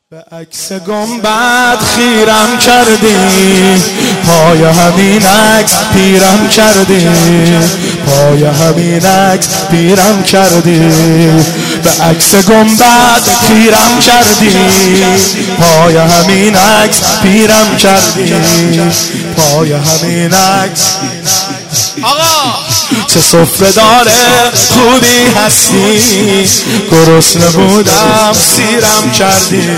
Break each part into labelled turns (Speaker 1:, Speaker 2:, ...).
Speaker 1: به عکس گنبد خیرم کردی، پای همین عکس پیرم کردی، پای همین عکس پیرم کردی. به عکس گنبد خیرم کردی، پای همین عکس پیرم کردی، پای همین عکس. آقا چه سفره داره خودی هستی، گرسنه بودم سیرم کردی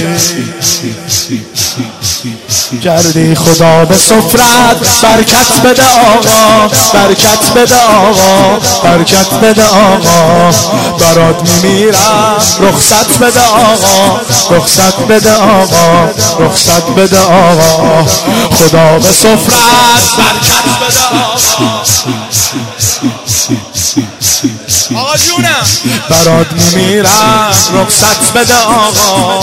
Speaker 1: خدا به سفرت برکت بده آقا، برکت بده آقا، برکت بده آقا. برات میمیرم رخصت بده آقا، رخصت بده آقا، رخصت بده آقا. خدا به سفرت برکت بده آقا. آقا جونم برات میمیرم رخصت بده آقا.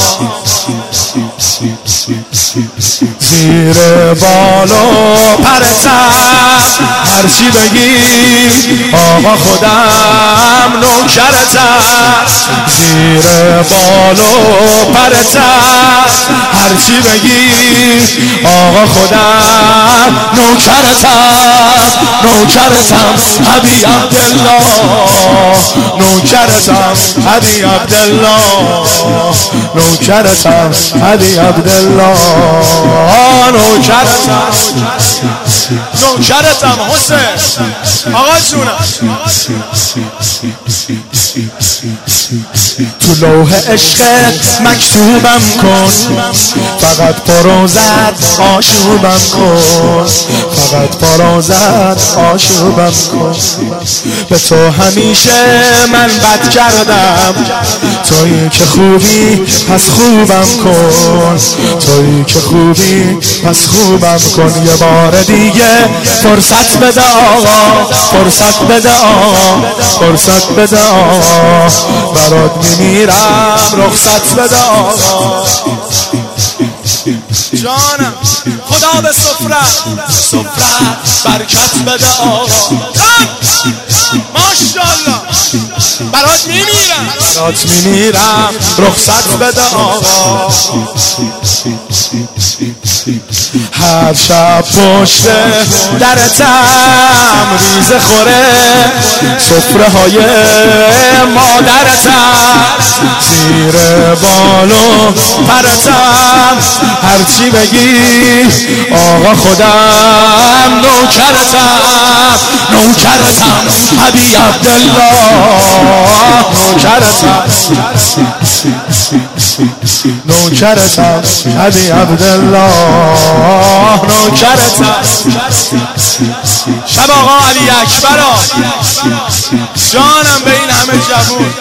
Speaker 1: زیر بال و پرتم هرچی بگی آقا خودم نوکرتم. زیر بال و پرتم هرچی بگی آقا خودم نوکرتم، نوکرتم ابی عبدالله، نوکرتم ابی عبدالله، نوکرتم ابی عبدالله، نوکرتم، نوکرتم حسین. آقا جونم تو لوح عشقت مکتوبم کن، فقط پروزت آشوبم کن، فقط پروزت آشوبم کن. به تو همیشه من بد کردم، تویی که خوبی پس خوبم کن، تویی که خوبی پس خوبم کن. یه بار دیگه فرصت بده آقا، فرصت بده آقا، فرصت بده آقا. برات میمیرم رخصت بده آقا. جانم خدا به سفرت، سفرت برکت بده آقا. ماشاءالله برات میمیرم، برات میمیرم رخصت بده آقا. هر شب پشت درتم ریزه خوره سفره های مادرتم. زیر بال و پرتم هرچی بگی آقا خودم نوکرتم، نوکرتم ابی عبدالله، نوکرتم، نوکرتم ابی عبدالله، نوکرتم. شب آقا علی اکبرا جانم به این همه جوون.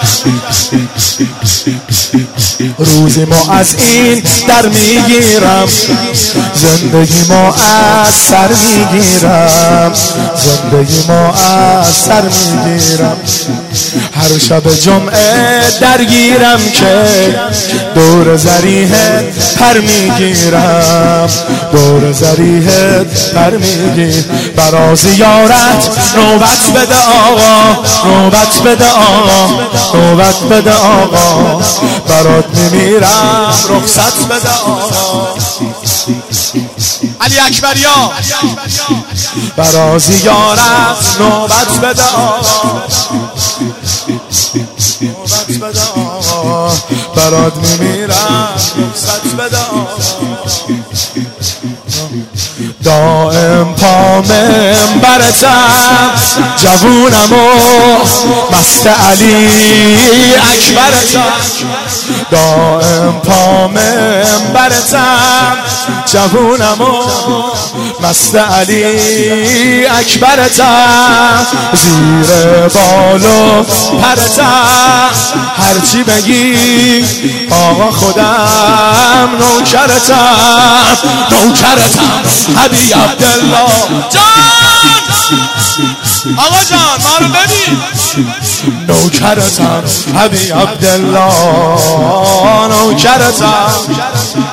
Speaker 1: روزی ما از این در میگیرم، زندگی ما از سر میگیرم، زندگی ما از سر میگیرم. هر شب جمعه درگیرم که دور زریحت پر میگیرم، دور زریحت پر میگیر. برا زیارت نوبت بده آقا، نوبت بده آقا، نوبت بده آقا. برات میمیرم رخصت بده آقا. علی اکبریا برا زیارت نوبت بده آقا، نوبت بده آقا. برات میمیرم رخصت بده آقا. دائم پا منبرتم جوونم و مست علی اکبرتم. دائم پا منبرتم جوونم و مست علی اکبرتم. زیر بال و پرتم هرچی بگی آقا خودم نوکرتم، نوکرتم ابی عبدالله. جان آقا جان ما رو ببین، نوکرتم ابی عبدالله، نوکرتم.